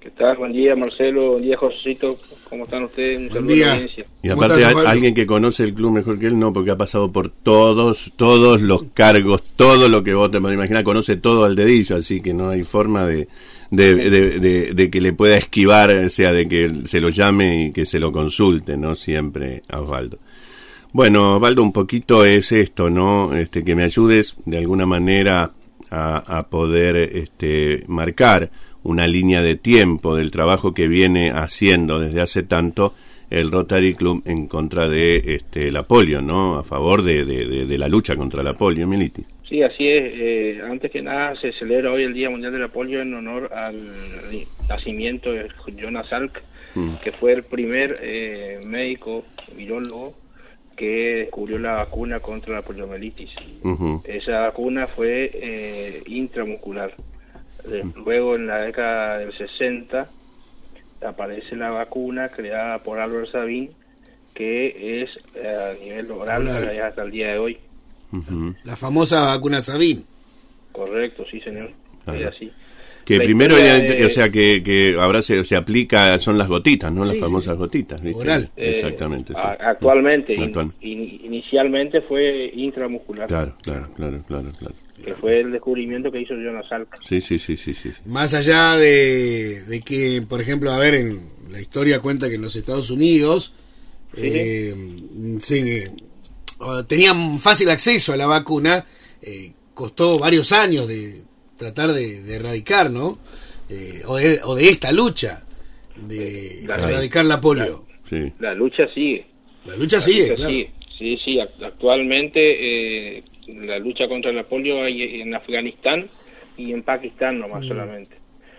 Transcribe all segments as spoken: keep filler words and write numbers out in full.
¿Qué tal? Buen día, Marcelo. Buen día, Josecito. ¿Cómo están ustedes? Un Buen día. Y aparte, hay, alguien que conoce el club mejor que él, no, porque ha pasado por todos, todos los cargos, todo lo que vos te podés imaginar, conoce todo al dedillo, así que no hay forma de, de, de, de, de que le pueda esquivar, o sea, de que se lo llame y que se lo consulte, ¿no? Siempre a Osvaldo. Bueno, Osvaldo, un poquito es esto, ¿no? Este, que me ayudes de alguna manera a, a poder este, marcar una línea de tiempo del trabajo que viene haciendo desde hace tanto el Rotary Club en contra de este, la polio, ¿no? A favor de, de, de, de la lucha contra la polio, Militis. Sí, así es. Eh, antes que nada, se celebra hoy el Día Mundial de la Polio en honor al nacimiento de Jonas Salk, mm. que fue el primer eh, médico virólogo que descubrió la vacuna contra la poliomielitis. Uh-huh. Esa vacuna fue eh, intramuscular. Luego, en la década del sesenta, aparece la vacuna creada por Albert Sabin, que es eh, a nivel oral hasta el día de hoy. Uh-huh. La famosa vacuna Sabin. Correcto, sí, señor. Claro. Es así. Que la primero, de... o sea, que, que ahora se, se aplica, son las gotitas, ¿no? Las sí, famosas sí. gotitas, ¿viste? Oral. Exactamente. Eh, sí. Actualmente, Actual. in, in, inicialmente fue intramuscular. Claro, claro, claro, claro, claro. Que fue el descubrimiento que hizo Jonas Salk. Sí, sí, sí, sí, sí. Más allá de, de que, por ejemplo, a ver, en la historia cuenta que en los Estados Unidos sí. eh, se, tenían fácil acceso a la vacuna, eh, costó varios años de tratar de, de erradicar, ¿no? Eh, o, de, o de esta lucha de, la, de erradicar la polio. La, sí. la lucha sigue. La lucha la sigue, lucha claro. Sigue. Sí, sí, actualmente eh, la lucha contra la polio hay en Afganistán y en Pakistán nomás mm. solamente.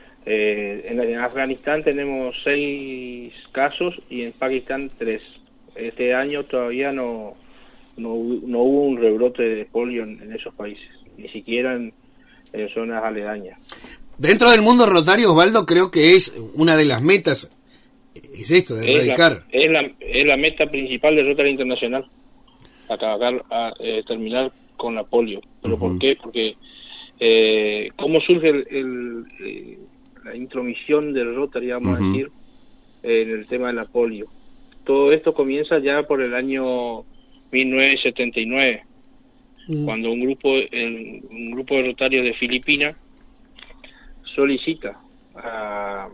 Eh, en, en Afganistán tenemos seis casos y en Pakistán tres. Este año todavía no no, no hubo un rebrote de polio en, en esos países, ni siquiera en, en zonas aledañas. Dentro del mundo rotario, Osvaldo, creo que es una de las metas, es esto, de erradicar. Es la, es la, es la meta principal del Rotary Internacional, acabar, a, eh, terminar con la polio. ¿Pero uh-huh. por qué? Porque eh, ¿cómo surge el, el, eh, la intromisión del Rotary, vamos uh-huh. a decir, eh, en el tema de la polio? Todo esto comienza ya por el año mil novecientos setenta y nueve, uh-huh. cuando un grupo, el, un grupo de rotarios de Filipinas solicita a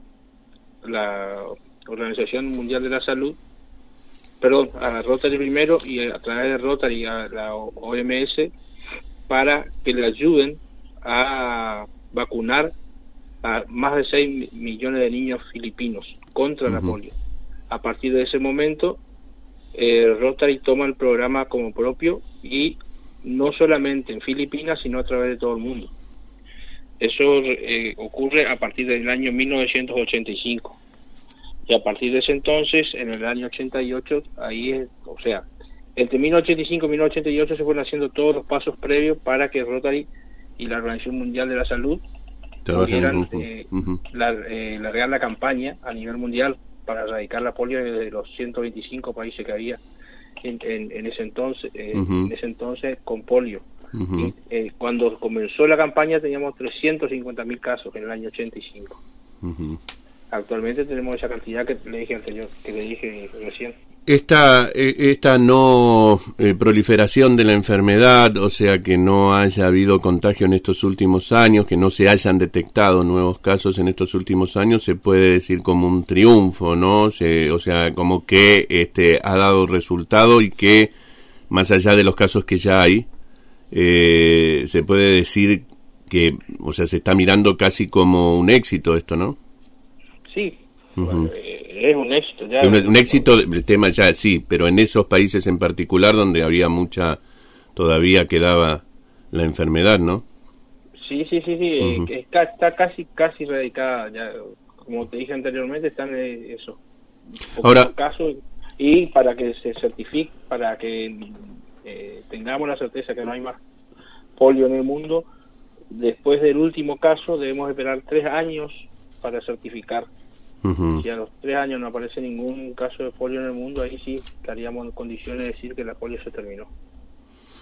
la Organización Mundial de la Salud, perdón, a Rotary primero y a través de Rotary a la O M S para que le ayuden a vacunar a más de seis millones de niños filipinos contra uh-huh. la polio. A partir de ese momento, eh, Rotary toma el programa como propio y no solamente en Filipinas, sino a través de todo el mundo. Eso eh, ocurre a partir del año mil novecientos ochenta y cinco. Y a partir de ese entonces, en el año ochenta y ocho, ahí es, o sea, entre mil novecientos ochenta y cinco y mil novecientos ochenta y ocho se fueron haciendo todos los pasos previos para que Rotary y la Organización Mundial de la Salud pudieran eh, uh-huh. la, eh, largar la campaña a nivel mundial para erradicar la polio de los ciento veinticinco países que había en, en, en ese entonces, eh, uh-huh. en ese entonces con polio. Uh-huh. Y, eh, cuando comenzó la campaña teníamos trescientos cincuenta mil casos en el año ochenta y cinco. Uh-huh. Actualmente tenemos esa cantidad que le dije anterior, que le dije recién. Esta, esta no eh, proliferación de la enfermedad, o sea, que no haya habido contagio en estos últimos años, que no se hayan detectado nuevos casos en estos últimos años, se puede decir como un triunfo, ¿no? Se, o sea, como que este ha dado resultado y que, más allá de los casos que ya hay, eh, se puede decir que, o sea, se está mirando casi como un éxito esto, ¿no? Sí, uh-huh. bueno, eh, es un éxito. Ya un, un éxito, el tema ya sí, pero en esos países en particular donde había mucha, todavía quedaba la enfermedad, ¿no? Sí, sí, sí, sí, uh-huh. eh, está, está casi casi erradicada, ya, como te dije anteriormente, están eh, eso, ahora casos, y para que se certifique, para que eh, tengamos la certeza que no hay más polio en el mundo, después del último caso debemos esperar tres años para certificar. Uh-huh. Si a los tres años no aparece ningún caso de polio en el mundo, ahí sí estaríamos en condiciones de decir que la polio se terminó.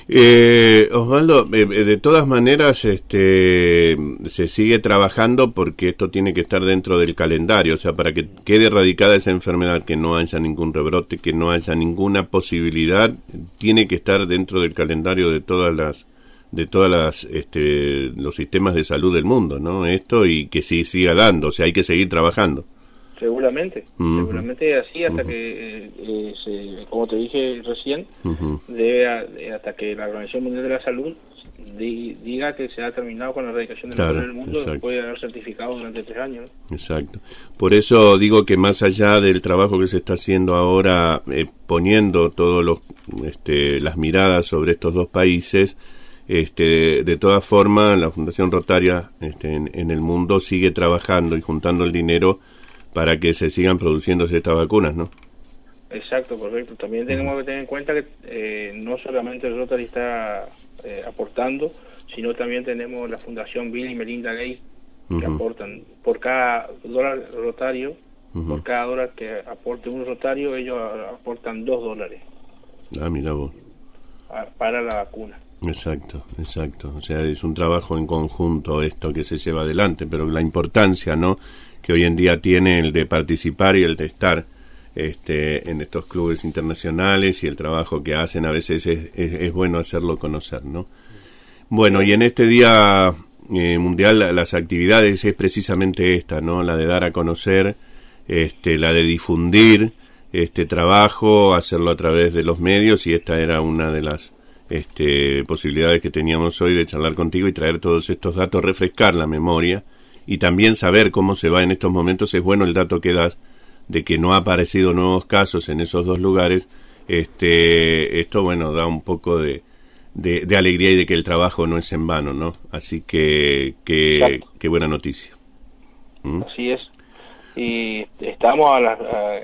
Eh, Osvaldo, eh, de todas maneras, este, se sigue trabajando porque esto tiene que estar dentro del calendario, o sea, para que quede erradicada esa enfermedad, que no haya ningún rebrote, que no haya ninguna posibilidad, tiene que estar dentro del calendario de todas las, de todas las, este, los sistemas de salud del mundo, ¿no? Esto, y que sí siga dando, o sea, hay que seguir trabajando. Seguramente, uh-huh. seguramente así hasta uh-huh. que, eh, se, como te dije recién, uh-huh. debe, hasta que la Organización Mundial de la Salud di, diga que se ha terminado con la erradicación de la claro, polio en el mundo, exacto. puede haber certificado durante tres años. ¿no? Exacto. Por eso digo que más allá del trabajo que se está haciendo ahora, eh, poniendo todos los, este, las miradas sobre estos dos países, este, de todas formas, la Fundación Rotaria este, en, en el mundo sigue trabajando y juntando el dinero para que se sigan produciéndose estas vacunas, ¿no? Exacto, correcto. También tenemos que tener en cuenta que eh, no solamente el Rotary está eh, aportando, sino también tenemos la Fundación Bill y Melinda Gates que uh-huh. aportan. Por cada dólar rotario, uh-huh. por cada dólar que aporte un rotario, ellos aportan dos dólares. Ah, mira vos. A, para la vacuna. Exacto, exacto. O sea, es un trabajo en conjunto esto que se lleva adelante, pero la importancia, ¿no?, que hoy en día tiene el de participar y el de estar este, en estos clubes internacionales y el trabajo que hacen, a veces es, es, es bueno hacerlo conocer, ¿no? Bueno, y en este Día eh, Mundial las actividades es precisamente esta, ¿no? La de dar a conocer, este, la de difundir este trabajo, hacerlo a través de los medios, y esta era una de las este, posibilidades que teníamos hoy de charlar contigo y traer todos estos datos, refrescar la memoria y también saber cómo se va en estos momentos. Es bueno el dato que das de que no ha aparecido nuevos casos en esos dos lugares. Este, esto, bueno, da un poco de, de, de alegría y de que el trabajo no es en vano, ¿no? Así que, que, qué buena noticia. ¿Mm? Así es. Y estamos a las, a,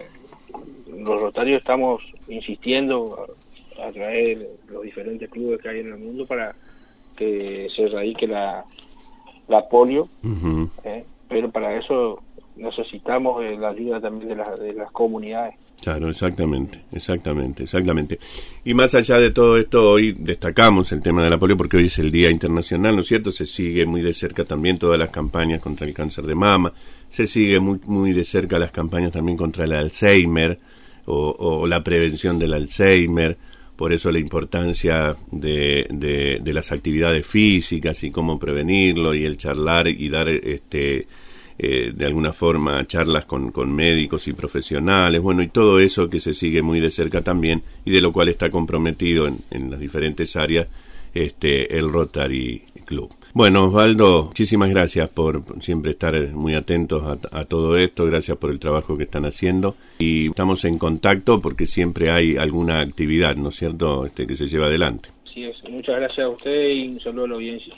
los rotarios estamos insistiendo a, a través de los diferentes clubes que hay en el mundo para que se erradique la la polio, uh-huh. eh, pero para eso necesitamos eh, la ayuda también de, la, de las comunidades. Claro, exactamente, exactamente, exactamente. Y más allá de todo esto, hoy destacamos el tema de la polio porque hoy es el Día Internacional, ¿no es cierto? Se sigue muy de cerca también todas las campañas contra el cáncer de mama, se sigue muy muy de cerca las campañas también contra el Alzheimer o, o la prevención del Alzheimer. Por eso la importancia de, de, de las actividades físicas y cómo prevenirlo, y el charlar y dar este eh, de alguna forma charlas con, con médicos y profesionales, bueno, y todo eso que se sigue muy de cerca también, y de lo cual está comprometido en, en las diferentes áreas este el Rotary Club. Bueno, Osvaldo, muchísimas gracias por siempre estar muy atentos a, a todo esto, gracias por el trabajo que están haciendo, y estamos en contacto porque siempre hay alguna actividad, ¿no es cierto?, este, que se lleva adelante. Sí, es. Muchas gracias a usted y un saludo a la audiencia.